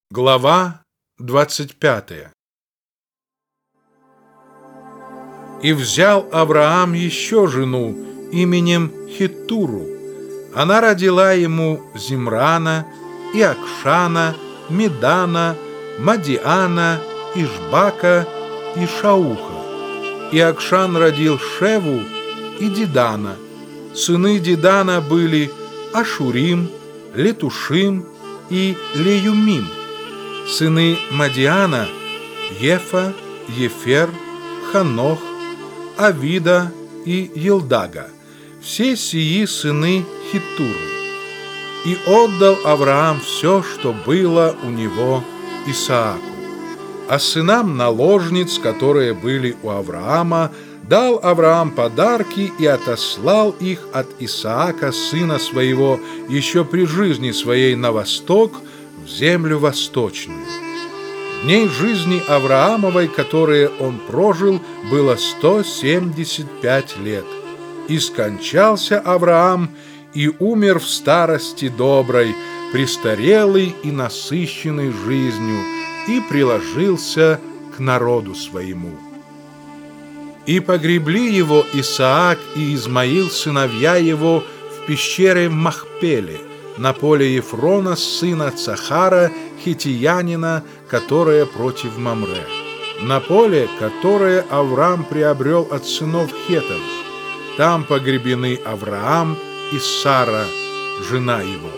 Глава 25. И взял Авраам еще жену именем Хеттуру. Она родила ему Зимрана, и Акшана, Медана, Мадиана, Ишбака и Шауха. И Акшан родил Шеву и Дидана. Сыны Дидана были Ашурим, Летушим и Леюмим. Сыны Мадиана – Ефа, Ефер, Ханох, Авида и Елдага. Все сии сыны Хеттуры. И отдал Авраам все, что было у него Исааку. А сынам наложниц, которые были у Авраама, дал Авраам подарки и отослал их от Исаака, сына своего, еще при жизни своей на восток, в землю восточную. Дней жизни Авраамовой, которые он прожил, было 175 лет. И скончался Авраам, и умер в старости доброй, престарелый и насыщенный жизнью, и приложился к народу своему. И погребли его Исаак и Измаил, сыновья его, в пещере в Махпеле, на поле Ефрона, сына Цахара, хитиянина, которое против Мамре, на поле, которое Авраам приобрел от сынов Хетов. Там погребены Авраам и Сара, жена его.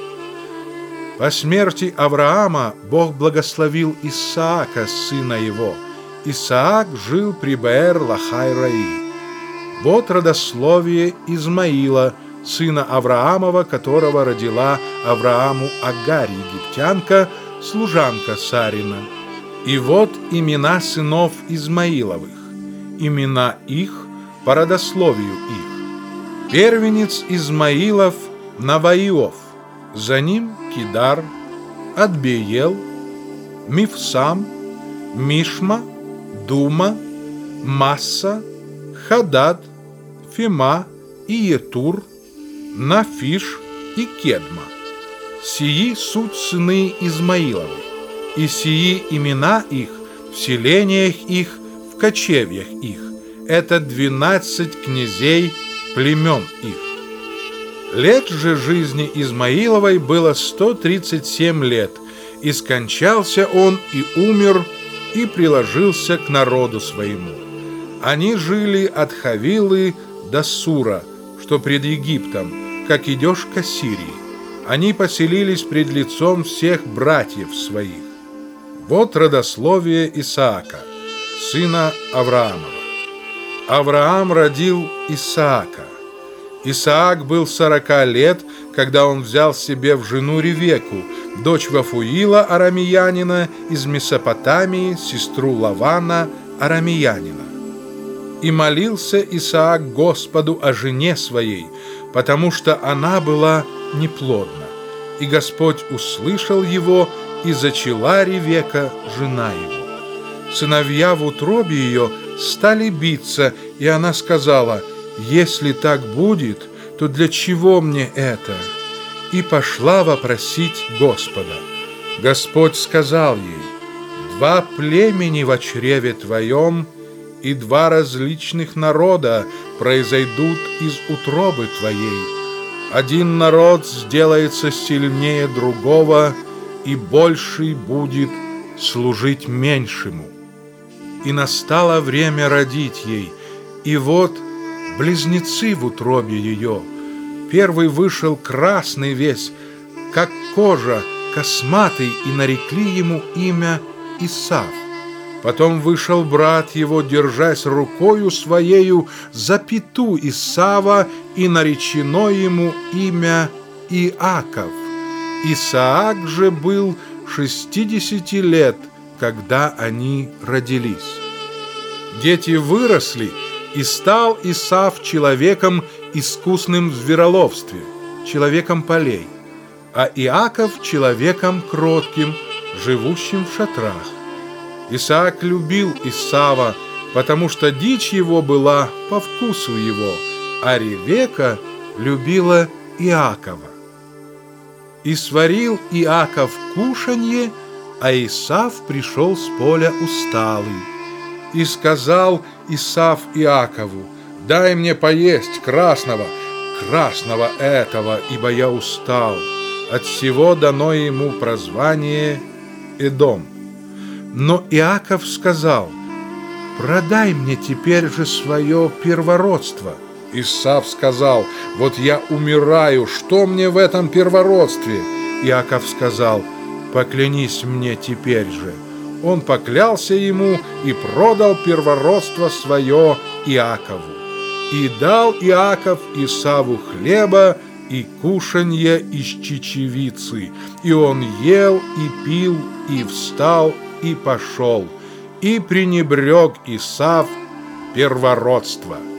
По смерти Авраама Бог благословил Исаака, сына его. Исаак жил при Беэр-Лахай-Раи. Вот родословие Измаила, сына Авраамова, которого родила Аврааму Агарь, египтянка, служанка Сарина. И вот имена сынов Измаиловых, имена их по родословию их. Первенец Измаилов Наваиов, за ним Кидар, Адбеел, Мифсам, Мишма, Дума, Масса, Хадад, Фима и Етур, Нафиш и Кедма. Сии суть сыны Измаиловы, и сии имена их в селениях их, в кочевьях их. Это 12 князей племен их. Лет же жизни Измаиловой было 137 лет, и скончался он, и умер, и приложился к народу своему. Они жили от Хавилы до Сура, что пред Египтом, как идешь к Ассирии. Они поселились пред лицом всех братьев своих. Вот родословие Исаака, сына Авраамова. Авраам родил Исаака. Исаак был 40 лет, когда он взял себе в жену Ревеку, дочь Вафуила арамеянина из Месопотамии, сестру Лавана арамеянина. И молился Исаак Господу о жене своей, потому что она была неплодна. И Господь услышал его, и зачала Ревека, жена его. Сыновья в утробе ее стали биться, и она сказала: «Если так будет, то для чего мне это?» И пошла вопросить Господа. Господь сказал ей: «Два племени во чреве твоем, и два различных народа произойдут из утробы твоей. Один народ сделается сильнее другого, и больший будет служить меньшему». И настало время родить ей, и вот близнецы в утробе ее. Первый вышел красный весь, как кожа, косматый, и нарекли ему имя Исав. Потом вышел брат его, держась рукою своею за пяту Исава, и наречено ему имя Иаков. Исаак же был 60 лет, когда они родились. Дети выросли, и стал Исав человеком искусным в звероловстве, человеком полей, а Иаков человеком кротким, живущим в шатрах. Исаак любил Исава, потому что дичь его была по вкусу его, а Ревека любила Иакова. И сварил Иаков кушанье, а Исав пришел с поля усталый. И сказал Исав Иакову: «Дай мне поесть красного этого, ибо я устал». Отсего дано ему прозвание Эдом. Но Иаков сказал: «Продай мне теперь же свое первородство». Исав сказал: «Вот я умираю, что мне в этом первородстве?» Иаков сказал: «Поклянись мне теперь же». Он поклялся ему и продал первородство свое Иакову. И дал Иаков Исаву хлеба и кушанье из чечевицы, и он ел и пил, и встал, и пошел, и пренебрег Исав первородство.